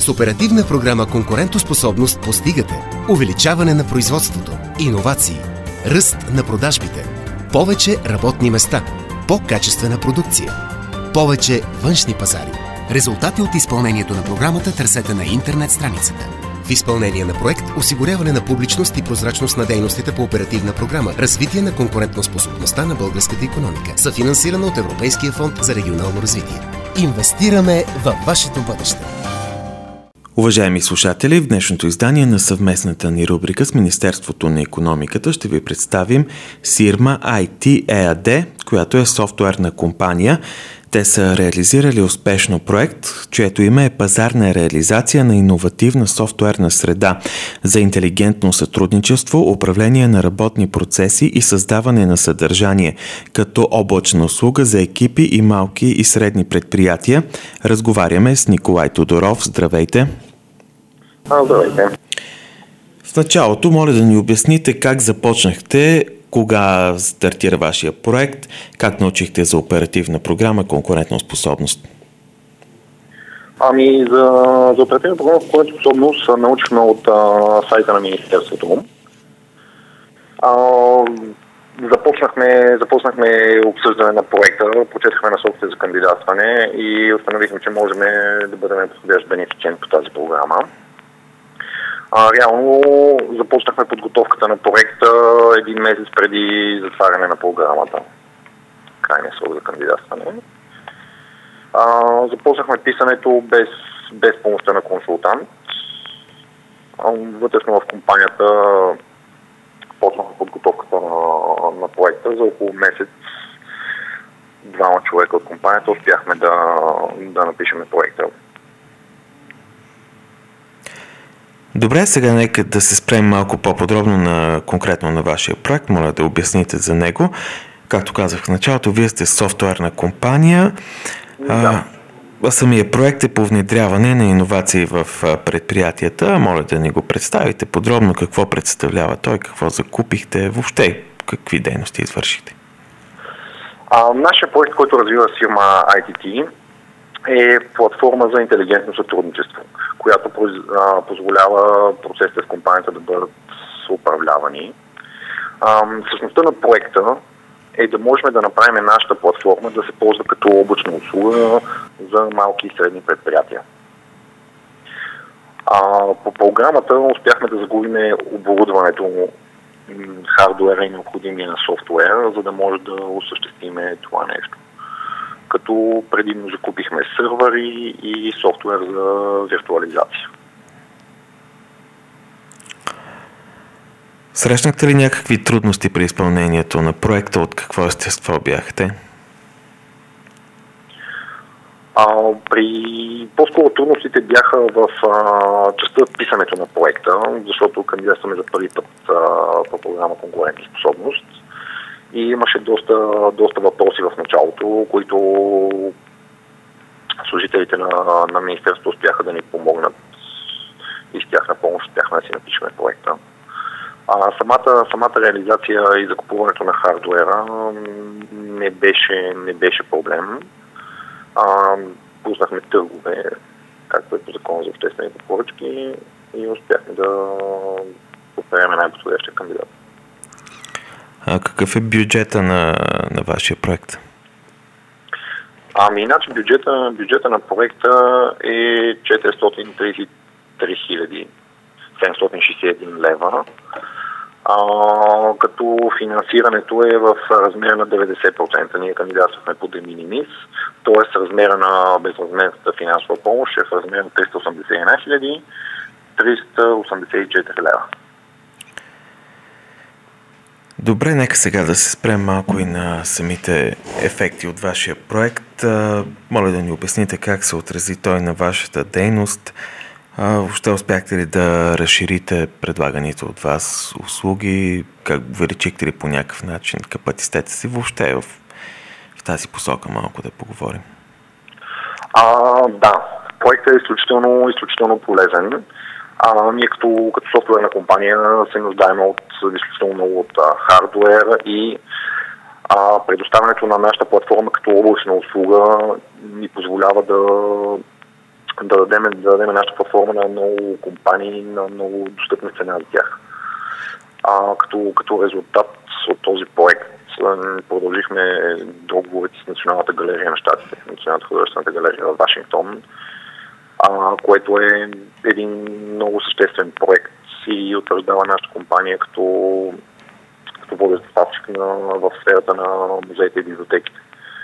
С оперативна програма Конкурентоспособност постигате увеличаване на производството, иновации, ръст на продажбите, повече работни места, по-качествена продукция, повече външни пазари. Резултати от изпълнението на програмата търсете на интернет страницата. В изпълнение на проект осигуряване на публичност и прозрачност на дейностите по оперативна програма Развитие на конкурентоспособността на българската икономика, съфинансирана от Европейския фонд за регионално развитие. Инвестираме във вашето бъдеще. Уважаеми слушатели, в днешното издание на съвместната ни рубрика с Министерството на икономиката ще ви представим Sirma IT EAD, която е софтуерна компания. Те са реализирали успешно проект, чието име е пазарна реализация на иновативна софтуерна среда за интелигентно сътрудничество, управление на работни процеси и създаване на съдържание, като облачна услуга за екипи и малки и средни предприятия. Разговаряме с Николай Тодоров. Здравейте! Здравейте! В началото, моля да ни обясните как започнахте, кога стартира вашия проект, как научихте за оперативна програма конкурентоспособност? За оперативна програма конкурентоспособност научихме от сайта на Министерството. Започнахме обсъждане на проекта, прочетахме насоките за кандидатстване и установихме, че можем да бъдем подходящ бенефициент по тази програма. Реално започнахме подготовката на проекта един месец преди затваряне на програмата. Крайния срок за кандидатстване. Започнахме писането без помощта на консултант. Вътрешно в компанията почнахме подготовката на проекта. За около месец двама човека от компанията успяхме да напишем проекта. Добре, сега нека да се спрем малко по-подробно конкретно на вашия проект. Моля да обясните за него. Както казах в началото, вие сте софтуерна компания. Да. Самия проект е по внедряване на иновации в предприятията. Моля да ни го представите подробно какво представлява той, какво закупихте, въобще какви дейности извършите. Нашия проект, който развива Sirma ITT, е платформа за интелигентно сътрудничество, която позволява процесите в компанията да бъдат управлявани. Същността на проекта е да можем да направим нашата платформа да се ползва като облачна услуга за малки и средни предприятия. По програмата успяхме да загубим оборудването, хардуера и необходимия софтуер, за да може да осъществим това нещо. Като предимно закупихме сървъри и софтуер за виртуализация. Срещнахте ли някакви трудности при изпълнението на проекта? От какво естество бяхте? По-скоро трудностите бяха в частта писането на проекта, защото кандидатстваме за първи път по програма конкурентоспособност. И имаше доста въпроси в началото, които служителите на Министерството успяха да ни помогнат и с тяхна помощ успяхме да си напишем проекта. Самата реализация и закупуването на хардуера не беше проблем. Пуснахме търгове, както е по закон за обществените поръчки, и успяхме да подберем най-подходящия кандидат. Какъв е бюджета на вашия проект? Иначе бюджета на проекта е 433 761 лева, като финансирането е в размер на 90%. Ние кандидатствахме по de minimis, т.е. размера на безвъзмездната финансова помощ е в размер на 381 384 лева. Добре, нека сега да се спрем малко и на самите ефекти от вашия проект. Моля да ни обясните как се отрази той на вашата дейност. Въобще успяхте ли да разширите предлаганите от вас услуги? Как увеличихте ли по някакъв начин капацитета си? Въобще в тази посока малко да поговорим. Да, проектът е изключително полезен. Ние като софтуерна компания се нуждаем изключително много от хардуер и предоставянето на нашата платформа като облачна услуга ни позволява да дадем нашата платформа на много компании на много достъпна цена за тях. Като резултат от този проект продължихме договорите с Националната галерия на щатите, Националната художествената галерия в Вашингтон, което е един много съществен проект и утвърждава нашата компания като водещ доставчик в сферата на музеите и библиотеките.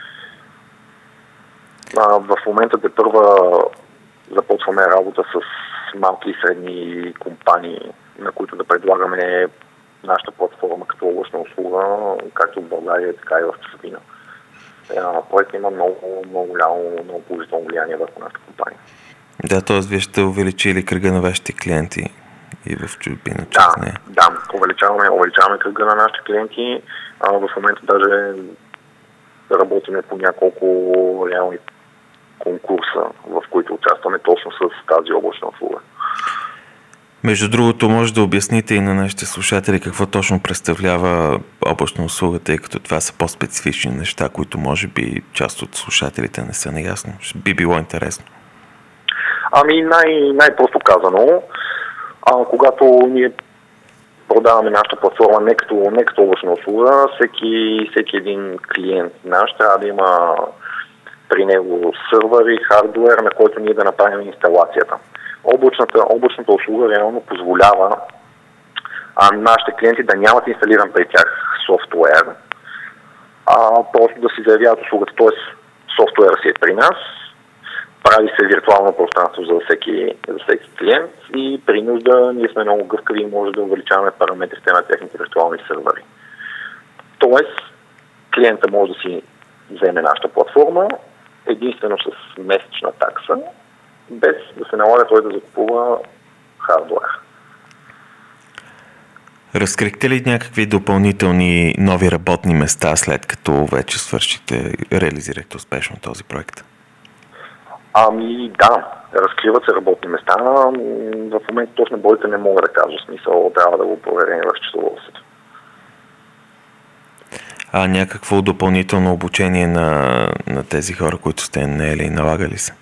В момента тепърва започваме работа с малки и средни компании, на които да предлагаме нашата платформа като областна услуга, както в България, така и в чужбина. Проектът има много положително влияние върху нашата компания. Да, т.е. вие ще увеличили кръга на вашите клиенти и в чужбина. Да, увеличаваме кръга на нашите клиенти. В момента даже работиме по няколко реални конкурса, в които участваме точно с тази областна услуга. Между другото, може да обясните и на нашите слушатели какво точно представлява областна услуга, тъй като това са по-специфични неща, които може би част от слушателите не са наясно. Би било интересно. Най-просто казано, когато ние продаваме нашата платформа не като областна услуга, всеки един клиент наш трябва да има при него сървър и хардуер, на който ние да направим инсталацията. Облачната услуга реално позволява нашите клиенти да нямат инсталиран при тях софтуер, просто да си заявяват услугата, т.е. софтуера си е при нас, прави се виртуално пространство за всеки клиент и при нужда ние сме много гъвкави и може да увеличаваме параметрите на техните виртуални сървъри. Тоест, клиента може да си вземе нашата платформа единствено с месечна такса, без да се налага той да закупува хардуер. Разкрихте ли някакви допълнителни нови работни места, след като вече реализирахте успешно този проект? Да, разкриват се работни места. В момента точно бройте не мога да кажа, смисъл трябва да го проверим в счетоводството. Някакво допълнително обучение на тези хора, които сте наели и налагали се?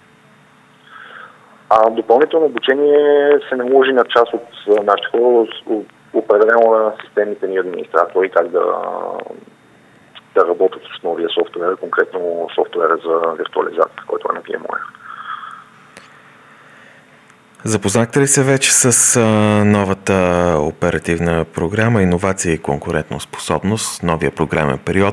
Допълнително обучение се наложи на част от нашите хора, определено на системните ни администратори, как да работят с новия софтуер, конкретно софтуера за виртуализация, който е на VMware. Запознахте ли се вече с новата оперативна програма Иновация и конкурентоспособност, новия програмен период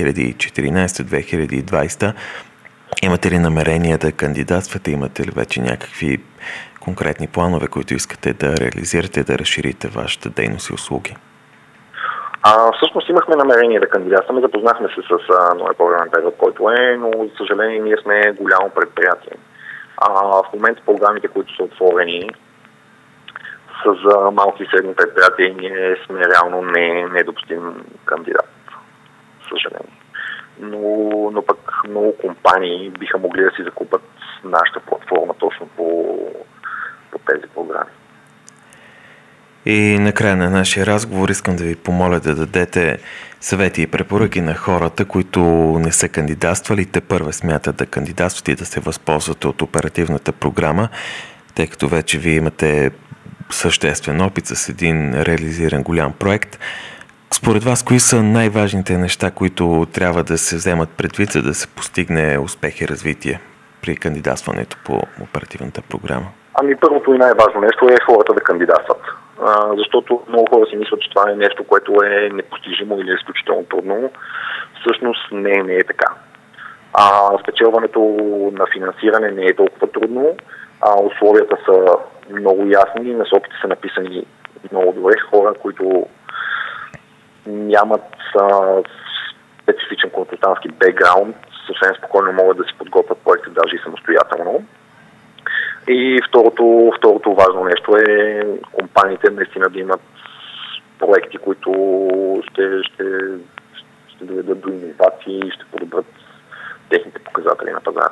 2014-2020? Имате ли намерение да кандидатствате? Имате ли вече някакви конкретни планове, които искате да реализирате, да разширите вашата дейност и услуги? Всъщност имахме намерение да кандидатстваме, запознахме се с новия програмен период, който е, но за съжаление ние сме голямо предприятие. В момента програмите, които са отворени, са за малки и средни предприятия и ние сме реално недопустим кандидат, за съжаление. Но пък много компании биха могли да си закупат нашата платформа точно по тези програми. И накрая на нашия разговор искам да ви помоля да дадете съвети и препоръки на хората, които не са кандидатствали, те първа смятат да кандидатстват и да се възползват от оперативната програма, тъй като вече вие имате съществен опит с един реализиран голям проект. Според вас, кои са най-важните неща, които трябва да се вземат предвид, за да се постигне успех и развитие при кандидатстването по оперативната програма? Първото и най-важно нещо е хората да кандидатстват. Защото много хора си мислят, че това е нещо, което е непостижимо или е изключително трудно. Всъщност не е така. Спечелването на финансиране не е толкова трудно. Условията са много ясни, насоките са написани много добре. Хора, които нямат специфичен консултантски бекграунд, съвсем спокойно могат да си подготвят проекти даже и самостоятелно. И второто важно нещо е компаниите наистина да имат проекти, които ще доведат до иновации и ще подобрят техните показатели на пазара.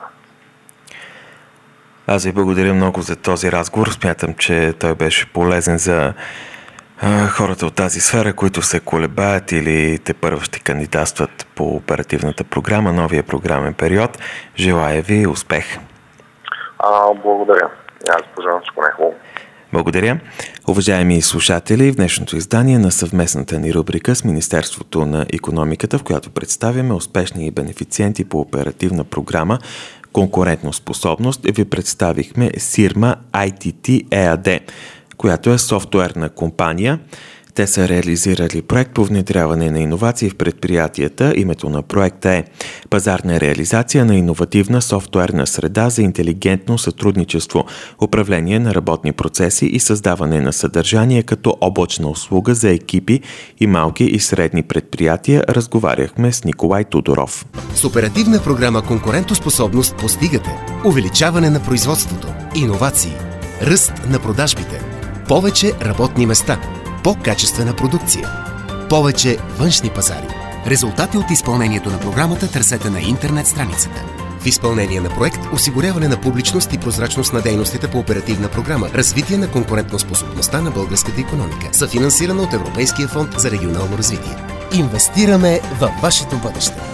Аз ви благодаря много за този разговор. Смятам, че той беше полезен за хората от тази сфера, които се колебаят или те първо ще кандидатстват по оперативната програма, новия програмен период. Желая ви успех! Благодаря. Аз пожелавам всичко най-хубаво. Благодаря. Уважаеми слушатели, в днешното издание на съвместната ни рубрика с Министерството на икономиката, в която представяме успешни бенефициенти по оперативна програма Конкурентоспособност, ви представихме Sirma ITT EAD, която е софтуерна компания. Те са реализирали проект по внедряване на иновации в предприятията. Името на проекта е Пазарна реализация на иновативна софтуерна среда за интелигентно сътрудничество, управление на работни процеси и създаване на съдържание като облачна услуга за екипи и малки и средни предприятия. Разговаряхме с Николай Тодоров. С оперативна програма Конкурентоспособност постигате увеличаване на производството, иновации, ръст на продажбите, повече работни места, по-качествена продукция, повече външни пазари. Резултати от изпълнението на програмата търсете на интернет страницата. В изпълнение на проект осигуряване на публичност и прозрачност на дейностите по оперативна програма Развитие на конкурентоспособността на българската икономика, съфинансирана от Европейския фонд за регионално развитие. Инвестираме във вашето бъдеще.